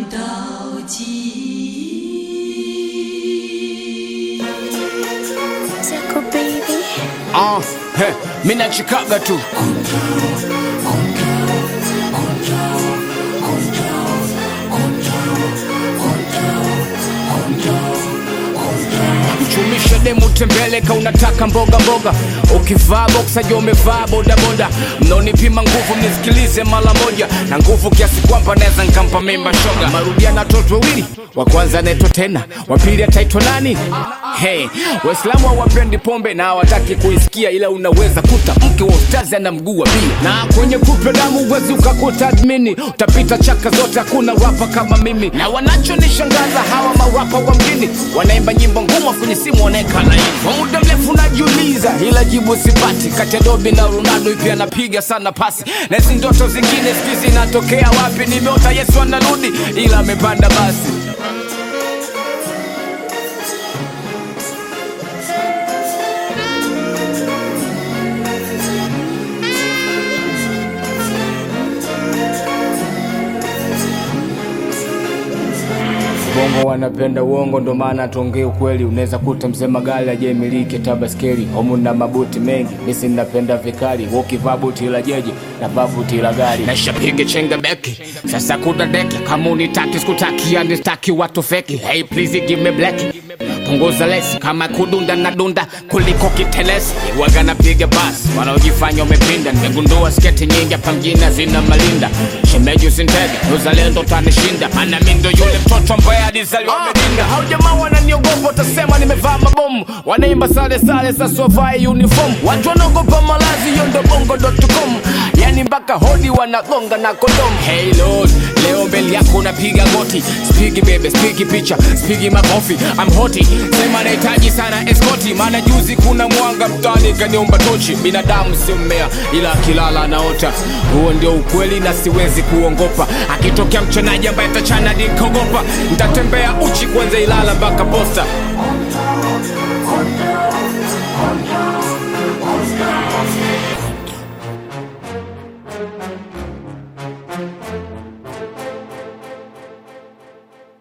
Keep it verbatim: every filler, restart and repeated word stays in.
到极。 Zako baby. Ah, hey, mina chikaga tu. Chumisha demu tembeleka unataka mboga mboga. Ukivaa boxa jo umevaa boda boda. Mnaonipima nguvu mnisikilize mara moja. Na nguvu kiasi kwamba naweza nikampa mimba shoga. Marudia na watoto wawili. Wa kwanza anaitwa tena, wa pili ataitwa nani? Hey, Waislamu hawapendi pombe na hawataki kuisikia, ila unaweza kuta mke wa ustazi ana mguu wa bia. Na kwenye kupe damu uwezi ukakuta admini. Utapita chaka zote hakuna rapa kama mimi. Na wanachonishangaza hawa marapa wa mjini, wanaimba nyimbo ngumu kwenye simu wanaeka laini. Kwa muda mrefu najiuliza ila jibu sipati. Kati ya Dobi na Ronaldo ipi anapiga sana pasi. Na hizi ndoto zingine sikizi natokea wapi? Nimeota Yesu anarudi ila amepanda basi. Bongo wanapenda uongo ndo maana tuongee ukweli. Unaweza kuta mzee Magali ajemiliki tabaskeli. Homu na mabuti mengi, misi napenda vikali. Ukivaa buti la jeje na vaa buti la gari. Naisha pige chenga beki, sasa kuda deki. Kama unitaki sikutaki ya nistaki watu feki. Hey please give me black. Punguza lesi kama kudunda na dunda kuliko kitelesi. Waga napiga basi wanaojifanya umepinda. Nimegundua sketi nyingi hapa mjini zina malinda. Shemeji usintege uzalendo tanishinda. Maana mimi ndo yule mtoto ambaye alizaliwa Medinga. Hao jamaa wananiogopa utasema nimevaa mabomu. Wanaimba sale sale sasa wavae uniform. Watu wanaogopa malazi hiyo ndo bongo dot com. Yani mpaka hodi wanagonga na kondom. Hey Lord, leo mbele yako unapiga goti. Spigi baby, spigi picha, spigi makofi. I'm hoti, sema nahitaji sana eskoti. Maana juzi kuna mwanga mtani kaniomba tochi. Binadamu sio mmea ila akilala anaota. Huo ndio ukweli na siwezi kuongopa. Akitokea mchanaji ambaye atachana nikogopa. Nitatembea uchi kwanza Ilala mpaka Posta.